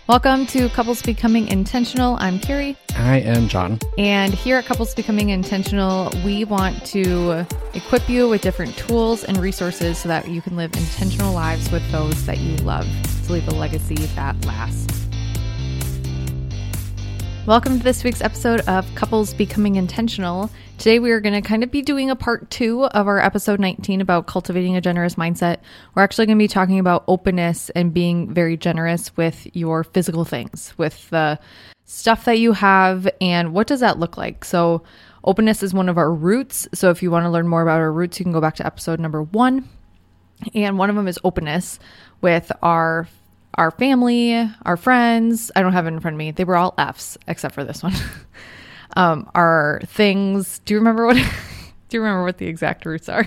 Welcome to Couples Becoming Intentional. I'm Carrie. I am John. And here at Couples Becoming Intentional, we want to equip you with different tools and resources so that you can live intentional lives with those that you love to leave a legacy that lasts. Welcome to this week's episode of Couples Becoming Intentional. Today we are going to kind of be doing a part 2 of our episode 19 about cultivating a generous mindset. We're actually going to be talking about openness and being very generous with your physical things, with the stuff that you have, and what does that look like? So openness is one of our roots. So if you want to learn more about our roots, you can go back to episode number 1. And one of them is openness with our family, our friends. I don't have it in front of me. They were all F's except for this one. Our things. Do you remember what the exact roots are?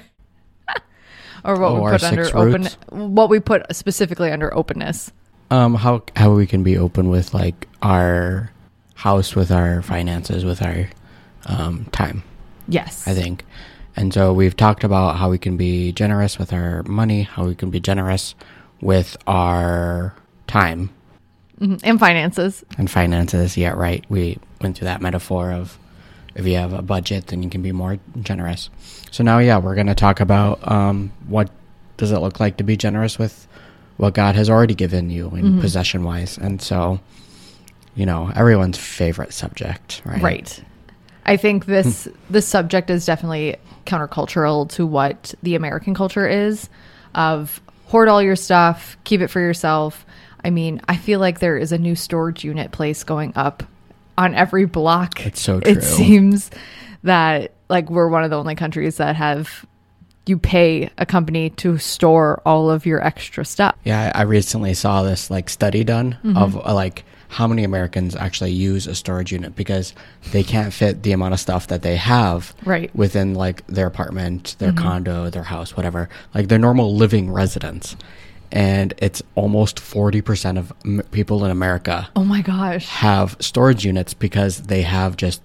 Or what we put under open, what we put specifically under openness? How we can be open with like our house, with our finances, with our time. Yes. I think. And so we've talked about how we can be generous with our money, how we can be generous with our time. And finances. Yeah, right. We went through that metaphor of if you have a budget, then you can be more generous. So now, we're going to talk about what does it look like to be generous with what God has already given you in possession-wise. And so, everyone's favorite subject, right? Right. I think this subject is definitely countercultural to what the American culture is of hoard all your stuff, keep it for yourself. I mean, I feel like there is a new storage unit place going up on every block. It's so true. It seems that like we're one of the only countries that you pay a company to store all of your extra stuff. Yeah, I recently saw this like study done of like how many Americans actually use a storage unit because they can't fit the amount of stuff that they have within like their apartment, their condo, their house, whatever, like their normal living residence. And it's almost 40% of people in America. Oh my gosh. Have storage units because they have just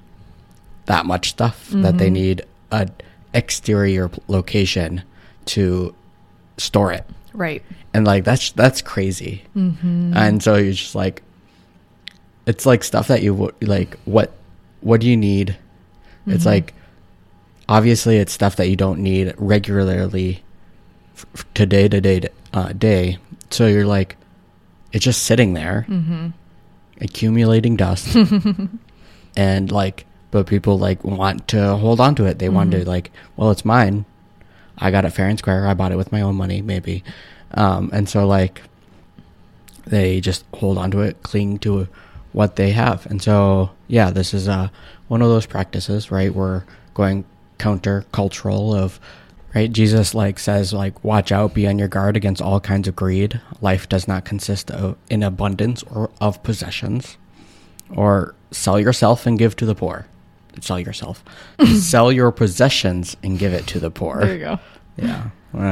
that much stuff that they need an exterior location to store it. Right. And like that's crazy. And so you're just like, it's like stuff that you like. What do you need? It's like obviously it's stuff that you don't need regularly to day. So you're like, it's just sitting there, accumulating dust, and like, but people like want to hold on to it. They want to like, well, it's mine. I got it fair and square. I bought it with my own money, maybe. And so like, they just hold on to it, cling to what they have. And so, this is one of those practices, right? We're going counter-cultural of, right? Jesus like says like, watch out, be on your guard against all kinds of greed. Life does not consist of in abundance or of possessions. Or sell yourself and give to the poor. Sell yourself. Sell your possessions and give it to the poor. There you go. Yeah.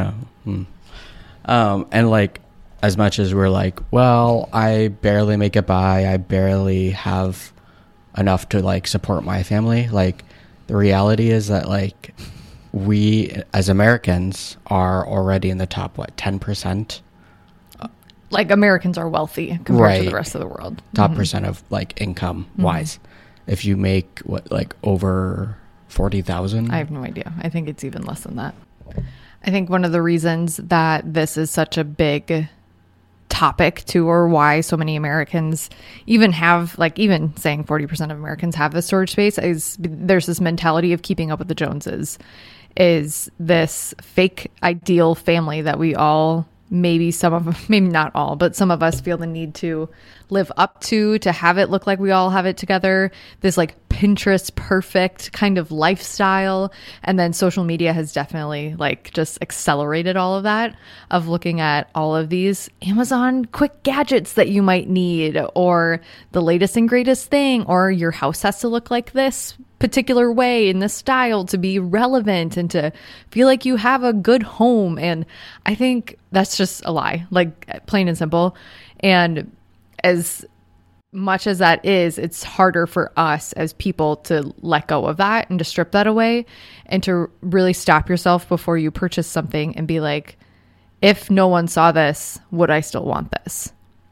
And like, as much as we're like, well, I barely make it by, I barely have enough to like support my family. Like the reality is that like we as Americans are already in the top, 10%? Like Americans are wealthy compared to the rest of the world. Top percent of like income wise. If you make like over 40,000? I have no idea. I think it's even less than that. I think one of the reasons that this is such a big topic too, or why so many Americans even have, like even saying 40% of Americans have this storage space, is there's this mentality of keeping up with the Joneses, is this fake ideal family that we all, maybe not all, but some of us feel the need to live up to have it look like we all have it together. This like Pinterest perfect kind of lifestyle. And then social media has definitely like just accelerated all of that, of looking at all of these Amazon quick gadgets that you might need, or the latest and greatest thing, or your house has to look like this particular way in this style to be relevant and to feel like you have a good home. And I think that's just a lie, like plain and simple. And as much as that is, it's harder for us as people to let go of that and to strip that away and to really stop yourself before you purchase something and be like, if no one saw this, would I still want this?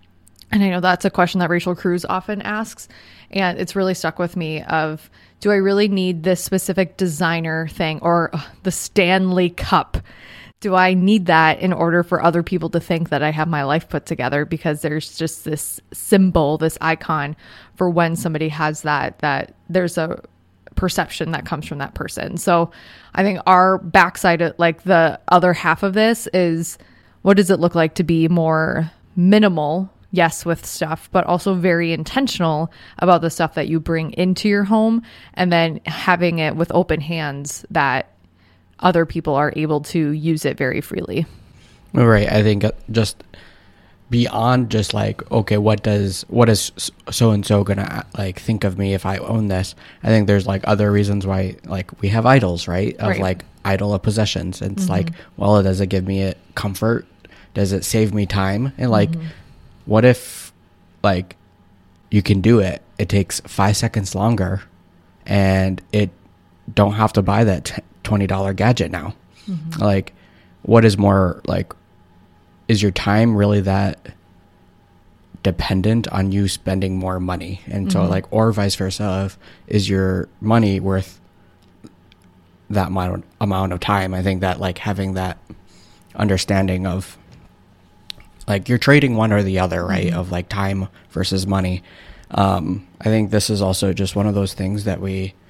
And I know that's a question that Rachel Cruz often asks, and it's really stuck with me of, do I really need this specific designer thing or the Stanley Cup? Do I need that in order for other people to think that I have my life put together? Because there's just this symbol, this icon for when somebody has that there's a perception that comes from that person. So I think our backside, like the other half of this, is what does it look like to be more minimal? Yes, with stuff, but also very intentional about the stuff that you bring into your home, and then having it with open hands that other people are able to use it very freely. Right. I think just beyond just like, okay, what is so-and-so gonna like think of me if I own this? I think there's like other reasons why, like, we have idols, right? Of like idol of possessions. It's like, well, does it give me a comfort? Does it save me time? And like, what if like you can do it? It takes 5 seconds longer and it don't have to buy that $20 gadget now. Like, what is more, like, is your time really that dependent on you spending more money? And so like, or vice versa, is your money worth that amount of time? I think that like having that understanding of like you're trading one or the other, right? Of like time versus money. I think this is also just one of those things that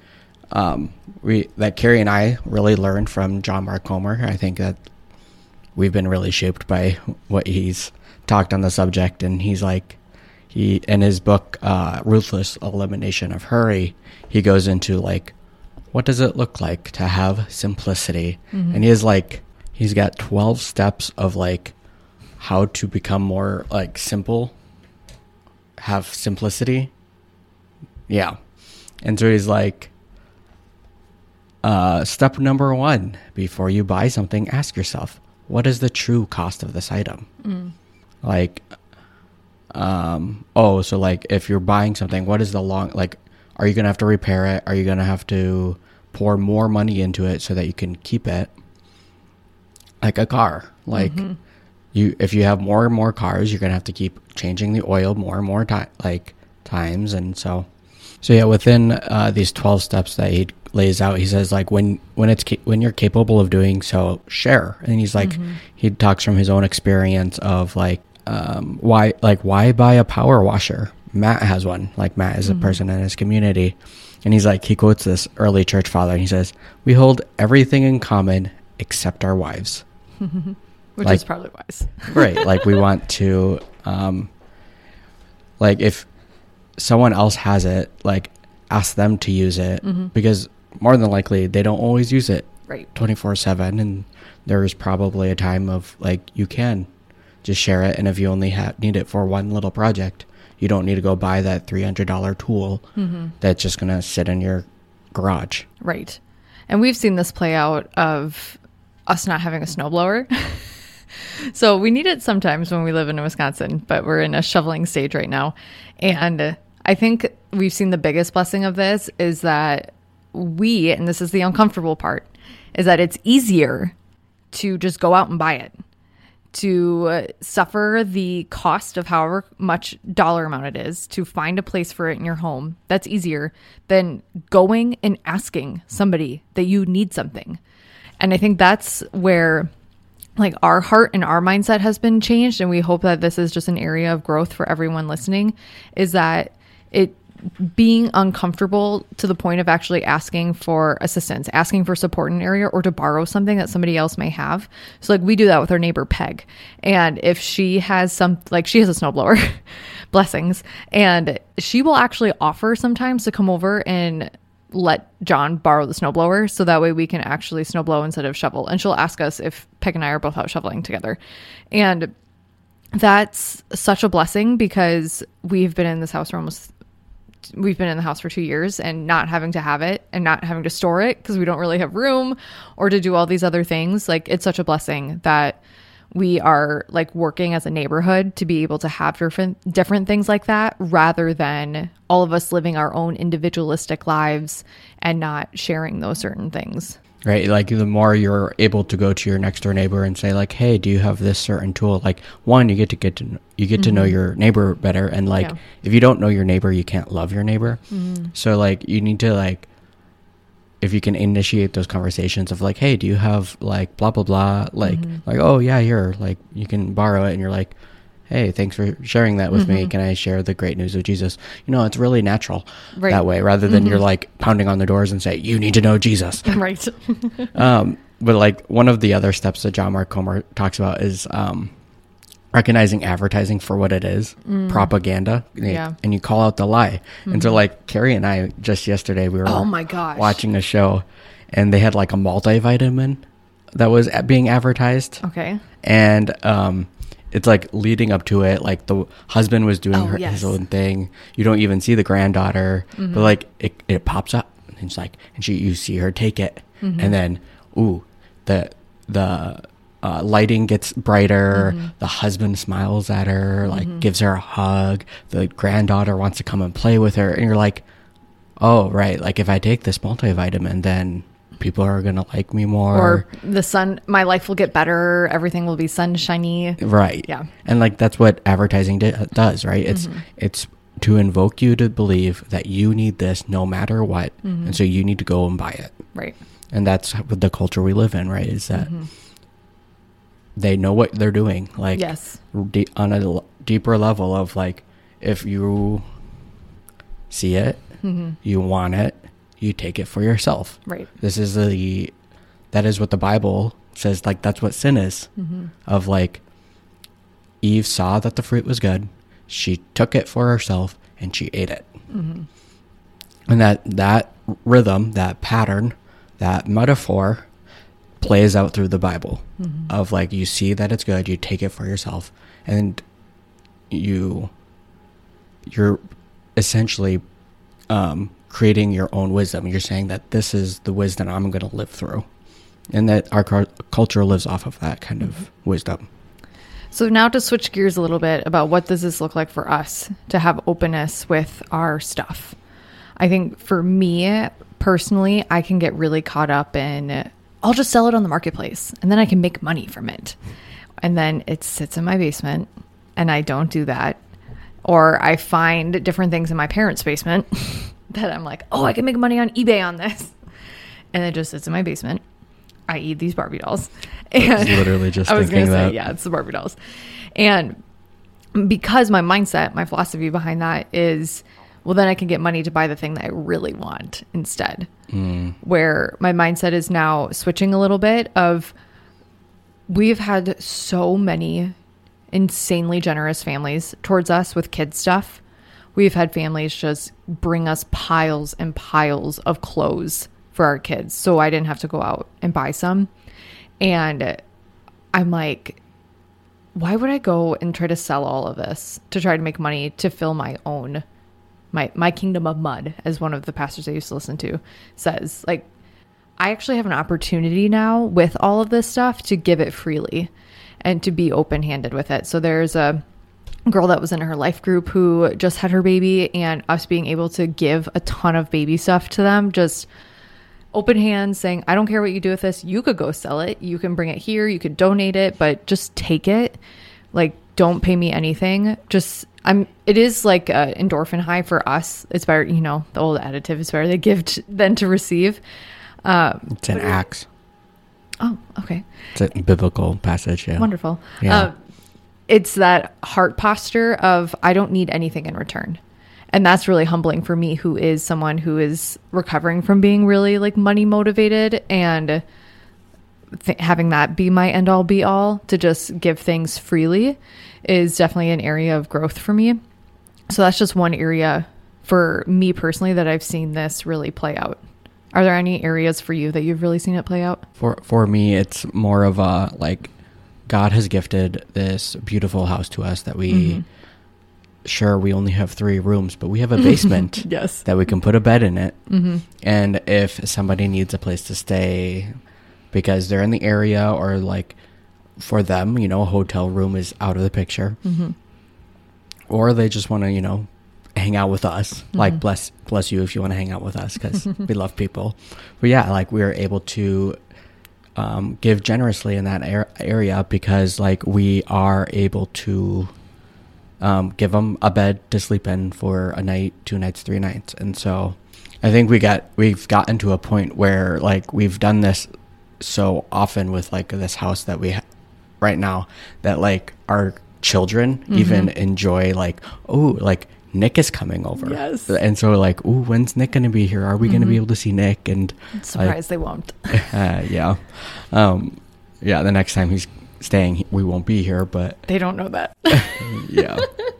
that Carrie and I really learned from John Mark Comer. I think that we've been really shaped by what he's talked on the subject. And he's like, in his book, Ruthless Elimination of Hurry, he goes into like, what does it look like to have simplicity? And he's got 12 steps of like how to become more like simple, have simplicity. Yeah. And so he's like, step number 1, before you buy something, ask yourself, what is the true cost of this item? Like, so like if you're buying something, what is the like, are you going to have to repair it? Are you going to have to pour more money into it so that you can keep it? Like a car, like if you have more and more cars, you're going to have to keep changing the oil more and more times. And so yeah, within these 12 steps that he lays out, he says like when you're capable of doing so, share. And he's like, he talks from his own experience of like, why buy a power washer? Matt has one. Like, Matt is a person in his community, and he's like, he quotes this early church father, and he says, we hold everything in common except our wives. Which is probably wise. Right. Like, we want to, like, if someone else has it, like, ask them to use it, because more than likely they don't always use it 24/7. And there's probably a time of like, you can just share it. And if you only need it for one little project, you don't need to go buy that $300 tool that's just going to sit in your garage. Right. And we've seen this play out of us not having a snowblower. So we need it sometimes when we live in Wisconsin, but we're in a shoveling stage right now. And I think we've seen the biggest blessing of this is that and this is the uncomfortable part, is that it's easier to just go out and buy it, to suffer the cost of however much dollar amount it is to find a place for it in your home. That's easier than going and asking somebody that you need something. And I think that's where like our heart and our mindset has been changed. And we hope that this is just an area of growth for everyone listening, is that it being uncomfortable to the point of actually asking for assistance, asking for support in an area, or to borrow something that somebody else may have. So like we do that with our neighbor Peg. And if she has she has a snowblower, blessings, and she will actually offer sometimes to come over and let John borrow the snowblower, so that way we can actually snowblow instead of shovel. And she'll ask us if Peg and I are both out shoveling together. And that's such a blessing, because we've been in this house we've been in the house for 2 years, and not having to have it and not having to store it because we don't really have room or to do all these other things. Like, it's such a blessing that we are like working as a neighborhood to be able to have different things like that, rather than all of us living our own individualistic lives and not sharing those certain things. Right, like the more you're able to go to your next door neighbor and say like, "Hey, do you have this certain tool?" Like, one, you get to know your neighbor better, and like if you don't know your neighbor, you can't love your neighbor. So like you need to like, if you can initiate those conversations of like, "Hey, do you have like blah blah blah?" Like oh yeah, here, like you can borrow it, and you're like, "Hey, thanks for sharing that with me. Can I share the great news of Jesus?" You know, it's really natural that way, rather than you're like pounding on the doors and say, "You need to know Jesus." Right. But like one of the other steps that John Mark Comer talks about is recognizing advertising for what it is, propaganda, and you call out the lie. And so like Carrie and I just yesterday, we were watching a show, and they had like a multivitamin that was being advertised. Okay. And it's like leading up to it, like the husband was doing his own thing. You don't even see the granddaughter, but like it pops up, and it's like, and you see her take it, and then the lighting gets brighter. The husband smiles at her, like gives her a hug. The granddaughter wants to come and play with her, and you're like, oh right, like if I take this multivitamin, then people are gonna like me more, or my life will get better, everything will be sunshiny, right? Yeah. And like that's what advertising does, right? It's to invoke you to believe that you need this no matter what, and so you need to go and buy it, right? And that's what the culture we live in, right? Is that they know what they're doing, like on a deeper level of like, if you see it, you want it, you take it for yourself. Right. That is what the Bible says. Like, that's what sin is. Of like, Eve saw that the fruit was good. She took it for herself and she ate it. And that rhythm, that pattern, that metaphor plays out through the Bible of like, you see that it's good, you take it for yourself, and you're essentially, creating your own wisdom. You're saying that this is the wisdom I'm going to live through, and that our culture lives off of that kind of wisdom. So now to switch gears a little bit about what does this look like for us to have openness with our stuff. I think for me personally, I can get really caught up in, I'll just sell it on the marketplace and then I can make money from it. And then it sits in my basement and I don't do that. Or I find different things in my parents' basement that I'm like, oh, I can make money on eBay on this. And it just sits in my basement. I eat these Barbie dolls. And I was literally just I was thinking gonna that. say, yeah, it's the Barbie dolls. And because my mindset, my philosophy behind that is, well, then I can get money to buy the thing that I really want instead. Where my mindset is now switching a little bit of, we've had so many insanely generous families towards us with kid stuff. We've had families just bring us piles and piles of clothes for our kids, so I didn't have to go out and buy some. And I'm like, why would I go and try to sell all of this to try to make money to fill my own, my kingdom of mud, as one of the pastors I used to listen to says. Like, I actually have an opportunity now with all of this stuff to give it freely and to be open-handed with it. So there's a girl that was in her life group who just had her baby, and us being able to give a ton of baby stuff to them, just open hands, saying, I don't care what you do with this. You could go sell it. You can bring it here. You could donate it, but just take it. Like, don't pay me anything. It is like an endorphin high for us. It's better, the old additive is better to give than to receive. It's an Acts. Oh, okay. It's a biblical passage. Yeah. Wonderful. Yeah. It's that heart posture of, I don't need anything in return. And that's really humbling for me, who is someone who is recovering from being really like money motivated, and having that be my end all be all, to just give things freely is definitely an area of growth for me. So that's just one area for me personally that I've seen this really play out. Are there any areas for you that you've really seen it play out? For me, it's more of a, like, God has gifted this beautiful house to us that we, sure, we only have 3 rooms, but we have a basement yes, that we can put a bed in it. And if somebody needs a place to stay because they're in the area, or like for them, a hotel room is out of the picture, or they just want to, hang out with us. Like bless you if you want to hang out with us, because we love people. But yeah, like we were able to give generously in that area because like we are able to give them a bed to sleep in for a night, 2 nights, 3 nights. And so I think we've gotten to a point where like we've done this so often with like this house that we right now, that like our children even enjoy like, oh, like Nick is coming over. Yes. And so like, ooh, when's Nick going to be here? Are we going to be able to see Nick? And Surprised they won't. Yeah. Yeah. The next time he's staying, we won't be here, but They don't know that. yeah.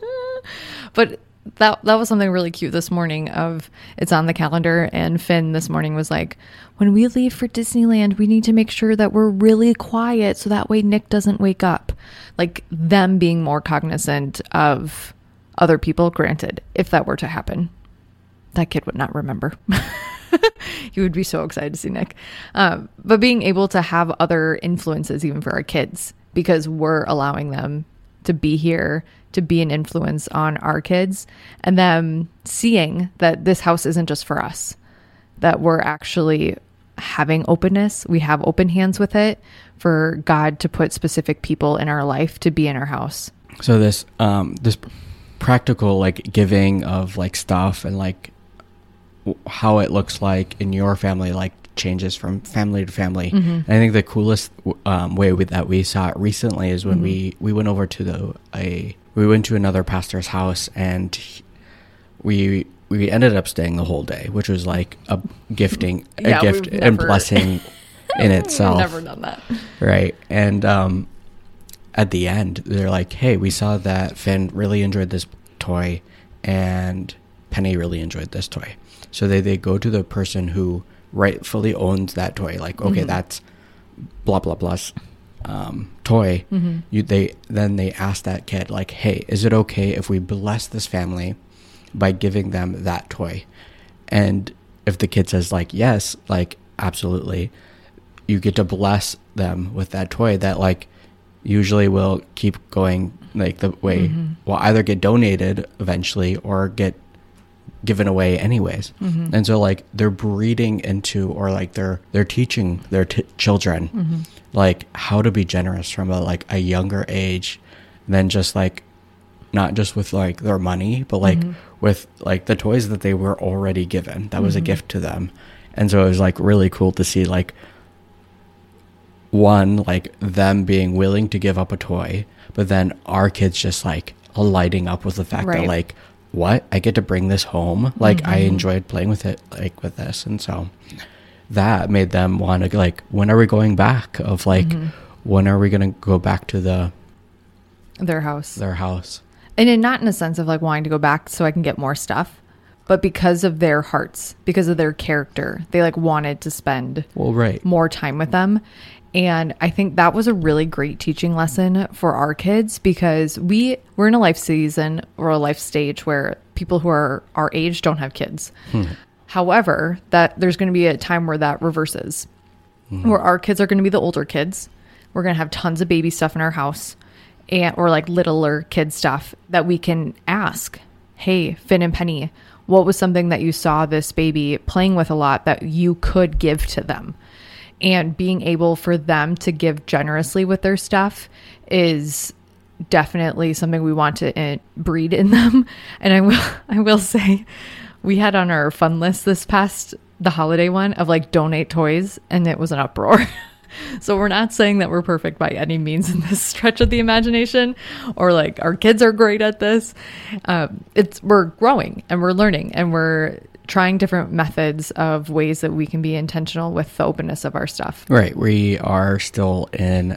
But that was something really cute this morning of it's on the calendar, and Finn this morning was like, when we leave for Disneyland, we need to make sure that we're really quiet so that way Nick doesn't wake up. Like them being more cognizant of other people. Granted, if that were to happen, that kid would not remember. He would be so excited to see Nick. But being able to have other influences even for our kids, because we're allowing them to be here, to be an influence on our kids, and them seeing that this house isn't just for us, that we're actually having openness. We have open hands with it for God to put specific people in our life to be in our house. So this practical like giving of like stuff and like how it looks like in your family like changes from family to family. And I think the coolest way that we saw it recently is when we went over to we went to another pastor's house, and we ended up staying the whole day, which was like a gift and blessing in itself. We've never done that. Right. And at the end, they're like, hey, we saw that Finn really enjoyed this toy and Penny really enjoyed this toy. So they go to the person who rightfully owns that toy. Like, okay, that's blah, blah, blah's toy. They ask that kid, like, hey, is it okay if we bless this family by giving them that toy? And if the kid says like, yes, like, absolutely, you get to bless them with that toy that like usually will keep going like the way will either get donated eventually or get given away anyways. And so like they're breeding into, or like they're teaching their children like how to be generous from a younger age than just like not just with like their money, but like with like the toys that they were already given. That was a gift to them. And so it was like really cool to see like one, like them being willing to give up a toy, but then our kids just like lighting up with the fact that like, what, I get to bring this home, like I enjoyed playing with it, like with this. And so that made them want to like, when are we going back? Of like, when are we going to go back to their house? And not in a sense of like wanting to go back so I can get more stuff, but because of their hearts, because of their character, they like wanted to spend more time with them. And I think that was a really great teaching lesson for our kids, because we're in a life season or a life stage where people who are our age don't have kids. However, that there's going to be a time where that reverses, where our kids are going to be the older kids. We're going to have tons of baby stuff in our house, or like littler kid stuff that we can ask, hey, Finn and Penny, what was something that you saw this baby playing with a lot that you could give to them? And being able for them to give generously with their stuff is definitely something we want to breed in them. And I will say, we had on our fun list the holiday one of like donate toys, and it was an uproar. So we're not saying that we're perfect by any means in this stretch of the imagination, or like our kids are great at this. We're growing and we're learning, and we're trying different methods of ways that we can be intentional with the openness of our stuff. Right. We are still in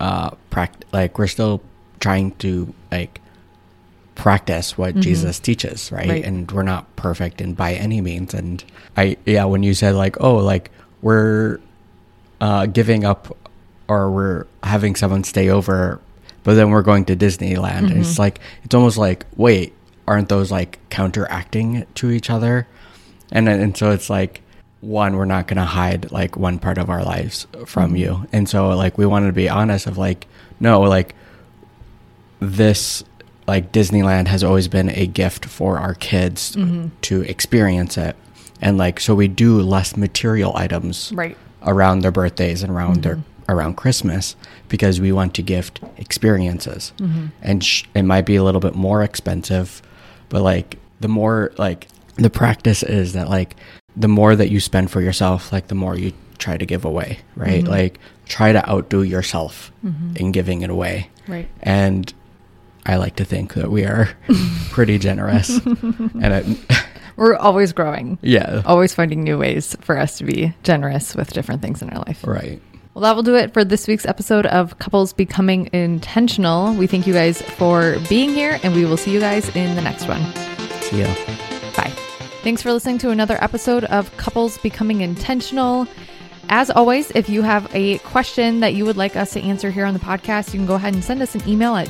we're still trying to like practice what Jesus teaches, right? And we're not perfect and by any means. And when you said like, oh, like we're giving up, or we're having someone stay over, but then we're going to Disneyland, and it's like, it's almost like, wait, aren't those like counteracting to each other? And so it's like, one, we're not going to hide like one part of our lives from you. And so like, we wanted to be honest of like, no, like this like Disneyland has always been a gift for our kids to experience it. And like, so we do less material items Right. around their birthdays and around Christmas, because we want to gift experiences. And it might be a little bit more expensive, but like the more, like the practice is that like the more that you spend for yourself, like the more you try to give away, right? Like try to outdo yourself in giving it away. Right. And I like to think that we are pretty generous. And We're always growing. yeah. Always finding new ways for us to be generous with different things in our life. Right. Well, that will do it for this week's episode of Couples Becoming Intentional. We thank you guys for being here, and we will see you guys in the next one. See ya. Bye. Thanks for listening to another episode of Couples Becoming Intentional. As always, if you have a question that you would like us to answer here on the podcast, you can go ahead and send us an email at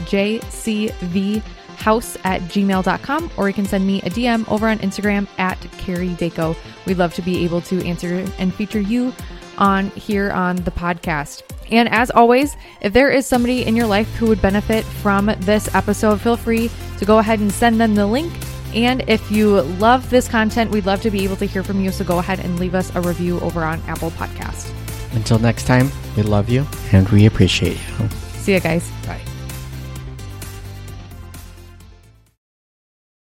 jcvhouse@gmail.com, or you can send me a DM over on Instagram at Carrie Daco. We'd love to be able to answer and feature you on here on the podcast. And as always, if there is somebody in your life who would benefit from this episode, feel free to go ahead and send them the link. And if you love this content, we'd love to be able to hear from you. So go ahead and leave us a review over on Apple Podcast. Until next time, we love you and we appreciate you. See ya, guys. Bye.